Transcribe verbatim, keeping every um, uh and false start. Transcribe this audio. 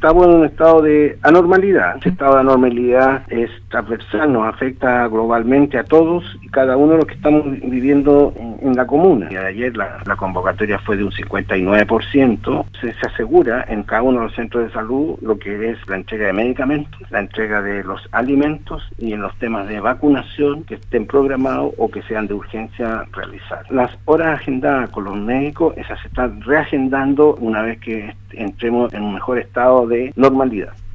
estamos en un estado de anormalidad. Ese estado de anormalidad es transversal, nos afecta globalmente a todos y cada uno de los que estamos viviendo en, en la comuna. Y ayer la, la convocatoria fue de un cincuenta y nueve por ciento. Se, se asegura en cada uno de los centros de salud lo que es la entrega de medicamentos, la entrega de los alimentos y en los temas de vacunación que estén programados o que sean de urgencia realizar. Las horas agendadas con los médicos, esas se están reagendando una vez que entremos en un mejor estado de normalidad.